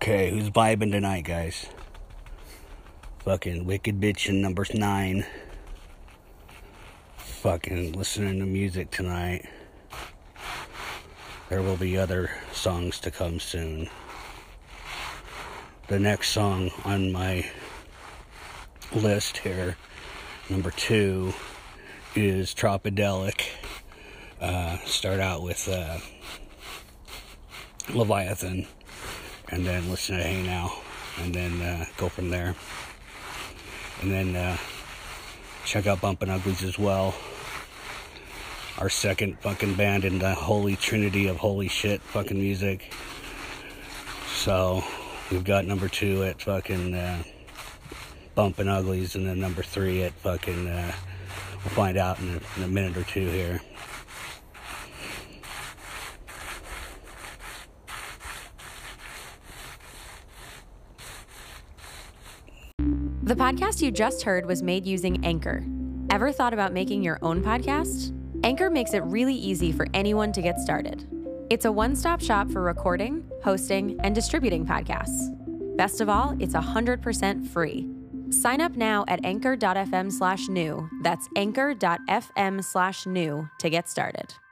Okay, who's vibing tonight, guys? Fucking Wicked Bitch in number 9. Fucking listening to music tonight. There will be other songs to come soon. The next song on my list here, number 2, is Tropidelic. Start out with Leviathan, and then listen to Hey Now, and then go from there. And then check out Bumpin' Uglies as well. Our second fucking band in the holy trinity of holy shit fucking music. So we've got number 2 at fucking Bumpin' Uglies, and then number 3 at fucking we'll find out in a minute or two here. The podcast you just heard was made using Anchor. Ever thought about making your own podcast? Anchor makes it really easy for anyone to get started. It's a one-stop shop for recording, hosting, and distributing podcasts. Best of all, it's 100% free. Sign up now at anchor.fm/new. That's anchor.fm/new to get started.